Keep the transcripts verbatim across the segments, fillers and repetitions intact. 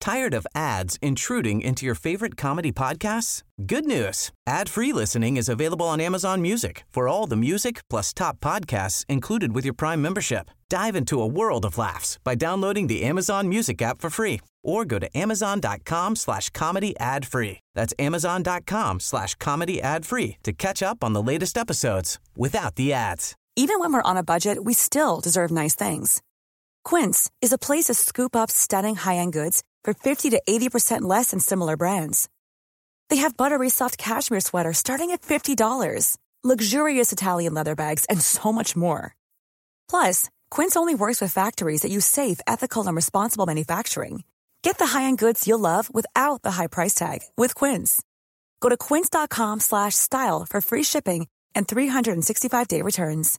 Tired of ads intruding into your favorite comedy podcasts? Good news. Ad-free listening is available on Amazon Music for all the music plus top podcasts included with your Prime membership. Dive into a world of laughs by downloading the Amazon Music app for free or go to amazon.com slash comedy ad free. That's amazon.com slash comedy ad free to catch up on the latest episodes without the ads. Even when we're on a budget, we still deserve nice things. Quince is a place to scoop up stunning high-end goods for fifty to eighty percent less than similar brands. They have buttery soft cashmere sweaters starting at fifty dollars, luxurious Italian leather bags, and so much more. Plus, Quince only works with factories that use safe, ethical, and responsible manufacturing. Get the high-end goods you'll love without the high price tag with Quince. Go to quince.com slash style for free shipping and three sixty-five day returns.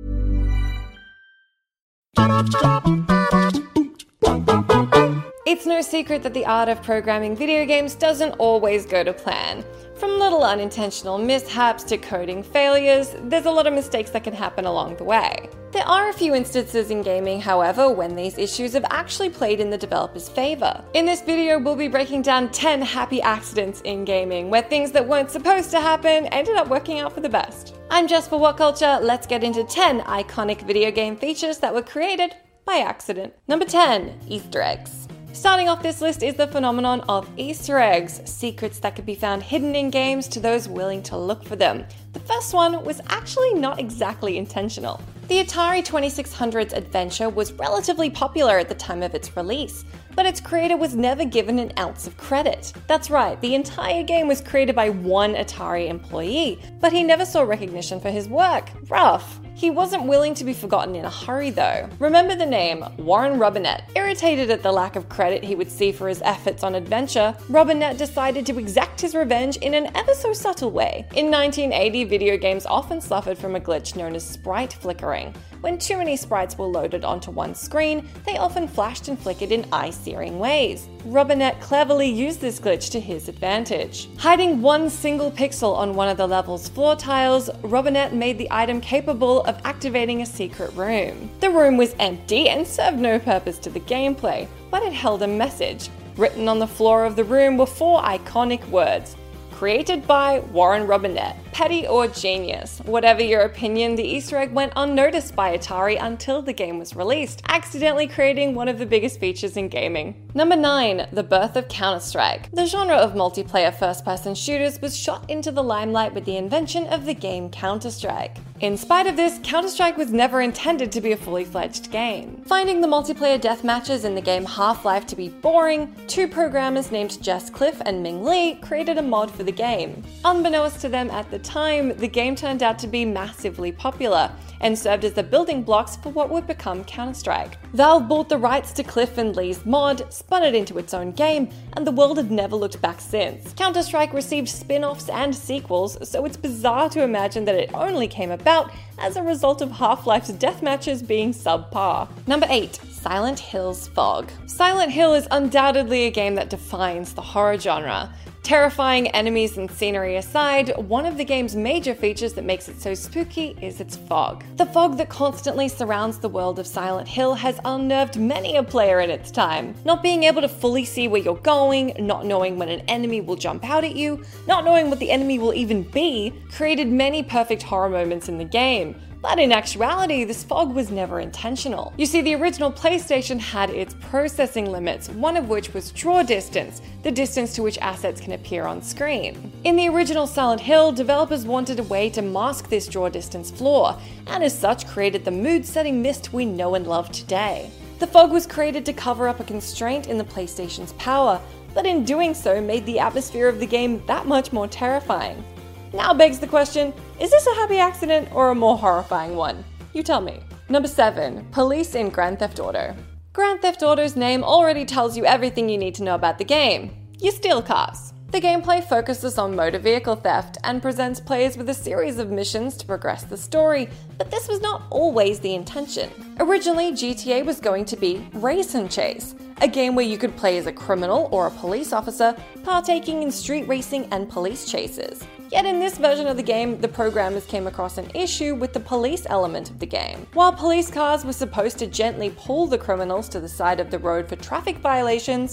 It's no secret that the art of programming video games doesn't always go to plan. From little unintentional mishaps to coding failures, there's a lot of mistakes that can happen along the way. There are a few instances in gaming, however, when these issues have actually played in the developer's favor. In this video, we'll be breaking down ten happy accidents in gaming, where things that weren't supposed to happen ended up working out for the best. I'm Jess for What Culture. Let's get into ten iconic video game features that were created by accident. Number ten, Easter eggs. Starting off this list is the phenomenon of Easter eggs, secrets that could be found hidden in games to those willing to look for them. The first one was actually not exactly intentional. The Atari twenty-six hundred's adventure was relatively popular at the time of its release, but its creator was never given an ounce of credit. That's right, the entire game was created by one Atari employee, but he never saw recognition for his work. Rough. He wasn't willing to be forgotten in a hurry though. Remember the name, Warren Robinett. Irritated at the lack of credit he would see for his efforts on adventure, Robinett decided to exact his revenge in an ever so subtle way. In nineteen eighty, video games often suffered from a glitch known as sprite flickering. When too many sprites were loaded onto one screen, they often flashed and flickered in eye-searing ways. Robinett cleverly used this glitch to his advantage. Hiding one single pixel on one of the level's floor tiles, Robinett made the item capable of activating a secret room. The room was empty and served no purpose to the gameplay, but it held a message. Written on the floor of the room were four iconic words. Created by Warren Robinett. Petty or genius? Whatever your opinion, the Easter egg went unnoticed by Atari until the game was released, accidentally creating one of the biggest features in gaming. Number nine. The birth of Counter-Strike. The genre of multiplayer first-person shooters was shot into the limelight with the invention of the game Counter-Strike. In spite of this, Counter-Strike was never intended to be a fully fledged game. Finding the multiplayer deathmatches in the game Half-Life to be boring, two programmers named Jess Cliff and Ming Lee created a mod for the game. Unbeknownst to them at the time, the game turned out to be massively popular and served as the building blocks for what would become Counter-Strike. Valve bought the rights to Cliff and Lee's mod, spun it into its own game, and the world had never looked back since. Counter-Strike received spin-offs and sequels, so it's bizarre to imagine that it only came about as a result of Half-Life's deathmatches being subpar. Number eight. Silent Hill's Fog. Silent Hill is undoubtedly a game that defines the horror genre. Terrifying enemies and scenery aside, one of the game's major features that makes it so spooky is its fog. The fog that constantly surrounds the world of Silent Hill has unnerved many a player in its time. Not being able to fully see where you're going, not knowing when an enemy will jump out at you, not knowing what the enemy will even be, created many perfect horror moments in the game. But in actuality, this fog was never intentional. You see, the original PlayStation had its processing limits, one of which was draw distance, the distance to which assets can appear on screen. In the original Silent Hill, developers wanted a way to mask this draw distance flaw, and as such created the mood-setting mist we know and love today. The fog was created to cover up a constraint in the PlayStation's power, but in doing so made the atmosphere of the game that much more terrifying. Now begs the question, is this a happy accident or a more horrifying one? You tell me. Number seven. Police in Grand Theft Auto. Grand Theft Auto's name already tells you everything you need to know about the game. You steal cars. The gameplay focuses on motor vehicle theft and presents players with a series of missions to progress the story, but this was not always the intention. Originally, G T A was going to be Race and Chase, a game where you could play as a criminal or a police officer, partaking in street racing and police chases. Yet in this version of the game, the programmers came across an issue with the police element of the game. While police cars were supposed to gently pull the criminals to the side of the road for traffic violations,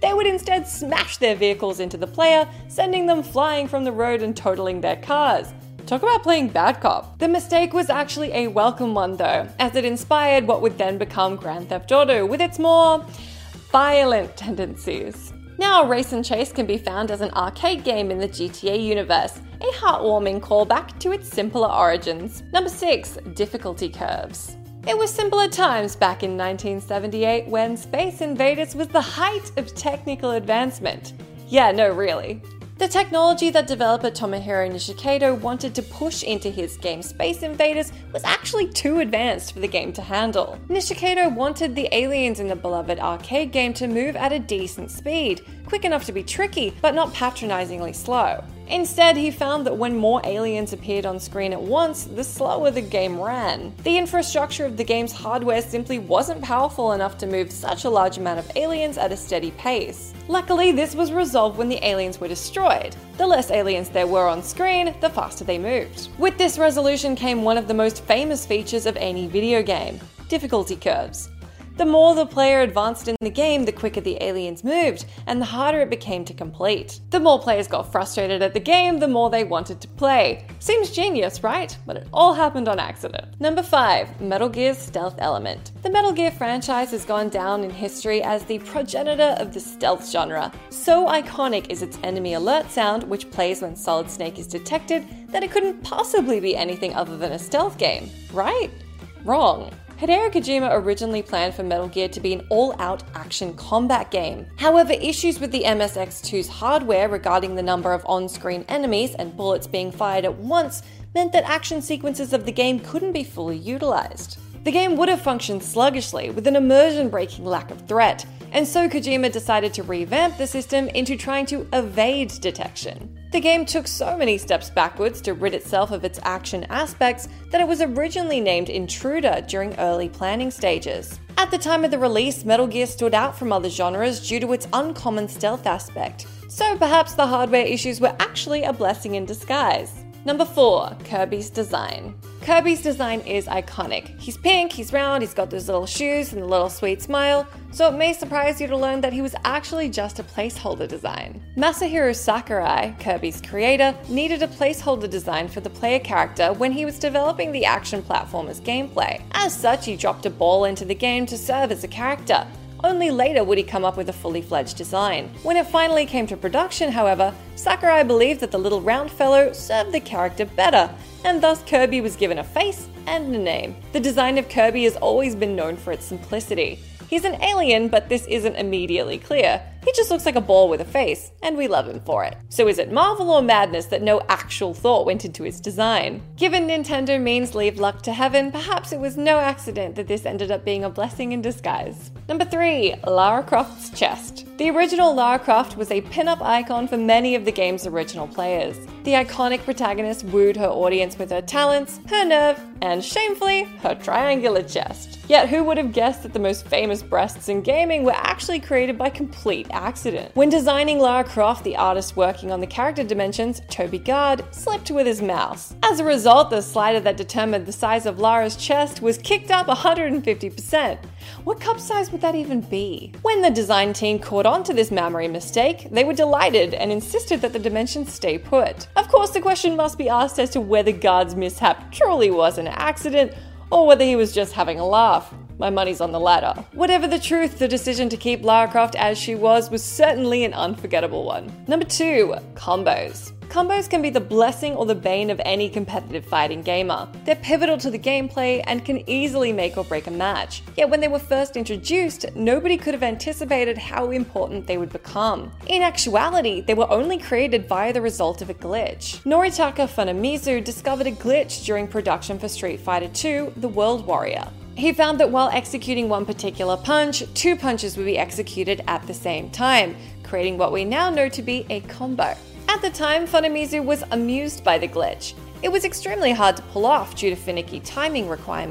they would instead smash their vehicles into the player, sending them flying from the road and totaling their cars. Talk about playing bad cop. The mistake was actually a welcome one though, as it inspired what would then become Grand Theft Auto with its more violent tendencies. Now, Race and Chase can be found as an arcade game in the G T A universe, a heartwarming callback to its simpler origins. Number six, difficulty curves. It was simpler times back in nineteen seventy-eight when Space Invaders was the height of technical advancement. Yeah, no, really. The technology that developer Tomohiro Nishikado wanted to push into his game Space Invaders was actually too advanced for the game to handle. Nishikado wanted the aliens in the beloved arcade game to move at a decent speed, quick enough to be tricky, but not patronizingly slow. Instead, he found that when more aliens appeared on screen at once, the slower the game ran. The infrastructure of the game's hardware simply wasn't powerful enough to move such a large amount of aliens at a steady pace. Luckily, this was resolved when the aliens were destroyed. The less aliens there were on screen, the faster they moved. With this resolution came one of the most famous features of any video game: difficulty curves. The more the player advanced in the game, the quicker the aliens moved, and the harder it became to complete. The more players got frustrated at the game, the more they wanted to play. Seems genius, right? But it all happened on accident. Number five, Metal Gear's stealth element. The Metal Gear franchise has gone down in history as the progenitor of the stealth genre. So iconic is its enemy alert sound, which plays when Solid Snake is detected, that it couldn't possibly be anything other than a stealth game, right? Wrong. Hideo Kojima originally planned for Metal Gear to be an all-out action combat game. However, issues with the M S X two's hardware regarding the number of on-screen enemies and bullets being fired at once meant that action sequences of the game couldn't be fully utilized. The game would have functioned sluggishly, with an immersion-breaking lack of threat, and so Kojima decided to revamp the system into trying to evade detection. The game took so many steps backwards to rid itself of its action aspects that it was originally named Intruder during early planning stages. At the time of the release, Metal Gear stood out from other genres due to its uncommon stealth aspect, so perhaps the hardware issues were actually a blessing in disguise. Number four, Kirby's design. Kirby's design is iconic. He's pink, he's round, he's got those little shoes and a little sweet smile, so it may surprise you to learn that he was actually just a placeholder design. Masahiro Sakurai, Kirby's creator, needed a placeholder design for the player character when he was developing the action platformer's gameplay. As such, he dropped a ball into the game to serve as a character. Only later would he come up with a fully fledged design. When it finally came to production, however, Sakurai believed that the little round fellow served the character better, and thus Kirby was given a face and a name. The design of Kirby has always been known for its simplicity. He's an alien, but this isn't immediately clear. He just looks like a ball with a face, and we love him for it. So is it marvel or madness that no actual thought went into its design? Given Nintendo means leave luck to heaven, perhaps it was no accident that this ended up being a blessing in disguise. Number three, Lara Croft's chest. The original Lara Croft was a pin-up icon for many of the game's original players. The iconic protagonist wooed her audience with her talents, her nerve, and shamefully, her triangular chest. Yet who would have guessed that the most famous breasts in gaming were actually created by complete accident? When designing Lara Croft, the artist working on the character dimensions, Toby Gard, slipped with his mouse. As a result, the slider that determined the size of Lara's chest was kicked up one hundred fifty percent. What cup size would that even be? When the design team caught on to this memory mistake, they were delighted and insisted that the dimensions stay put. Of course, the question must be asked as to whether Gard's mishap truly was an accident, or whether he was just having a laugh. My money's on the latter. Whatever the truth, the decision to keep Lara Croft as she was was certainly an unforgettable one. Number two, combos. Combos can be the blessing or the bane of any competitive fighting gamer. They're pivotal to the gameplay and can easily make or break a match. Yet when they were first introduced, nobody could have anticipated how important they would become. In actuality, they were only created via the result of a glitch. Noritaka Funamizu discovered a glitch during production for Street Fighter two: The World Warrior. He found that while executing one particular punch, two punches would be executed at the same time, creating what we now know to be a combo. At the time, Funamizu was amused by the glitch. It was extremely hard to pull off due to finicky timing requirements,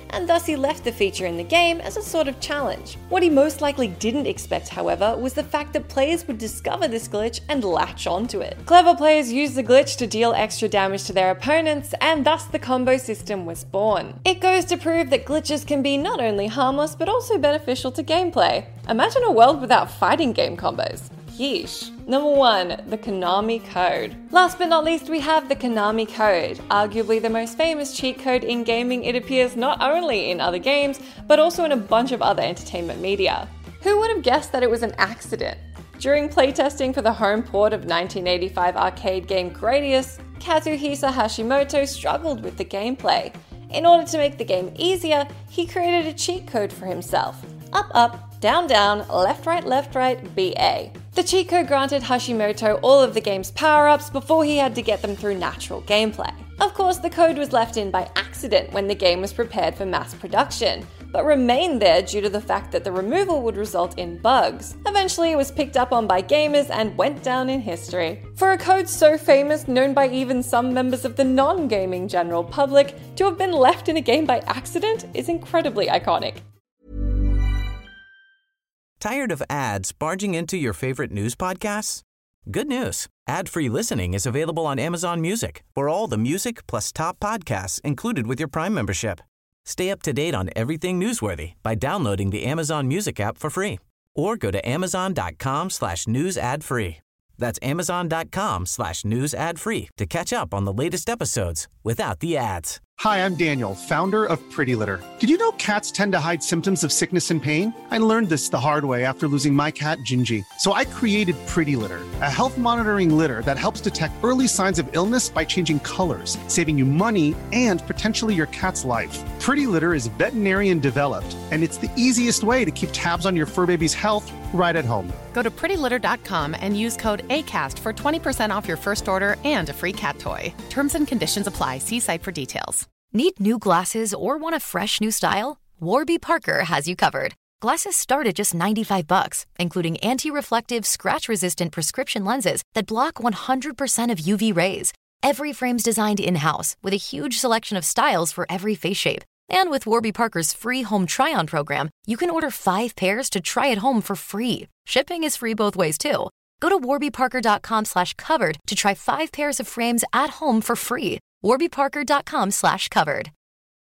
and thus he left the feature in the game as a sort of challenge. What he most likely didn't expect, however, was the fact that players would discover this glitch and latch onto it. Clever players used the glitch to deal extra damage to their opponents, and thus the combo system was born. It goes to prove that glitches can be not only harmless but also beneficial to gameplay. Imagine a world without fighting game combos. Yeesh. Number one, the Konami Code. Last but not least, we have the Konami Code, arguably the most famous cheat code in gaming. It appears not only in other games, but also in a bunch of other entertainment media. Who would have guessed that it was an accident? During playtesting for the home port of nineteen eighty-five arcade game Gradius, Kazuhisa Hashimoto struggled with the gameplay. In order to make the game easier, he created a cheat code for himself. Up, up, down, down, left, right, left, right, B A. The cheat code granted Hashimoto all of the game's power-ups before he had to get them through natural gameplay. Of course, the code was left in by accident when the game was prepared for mass production, but remained there due to the fact that the removal would result in bugs. Eventually, it was picked up on by gamers and went down in history. For a code so famous, known by even some members of the non-gaming general public, to have been left in a game by accident is incredibly iconic. Tired of ads barging into your favorite news podcasts? Good news. Ad-free listening is available on Amazon Music for all the music plus top podcasts included with your Prime membership. Stay up to date on everything newsworthy by downloading the Amazon Music app for free or go to amazon.com slash news ad free. That's amazon.com slash news ad free to catch up on the latest episodes without the ads. Hi, I'm Daniel, founder of Pretty Litter. Did you know cats tend to hide symptoms of sickness and pain? I learned this the hard way after losing my cat, Gingy. So I created Pretty Litter, a health monitoring litter that helps detect early signs of illness by changing colors, saving you money and potentially your cat's life. Pretty Litter is veterinarian developed, and it's the easiest way to keep tabs on your fur baby's health right at home. Go to pretty litter dot com and use code ACAST for twenty percent off your first order and a free cat toy. Terms and conditions apply. See site for details. Need new glasses or want a fresh new style? Warby Parker has you covered. Glasses start at just ninety-five bucks, including anti-reflective, scratch-resistant prescription lenses that block one hundred percent of U V rays. Every frame's designed in-house with a huge selection of styles for every face shape. And with Warby Parker's free home try-on program, you can order five pairs to try at home for free. Shipping is free both ways, too. Go to warby parker dot com slash covered to try five pairs of frames at home for free. warby parker dot com slash covered.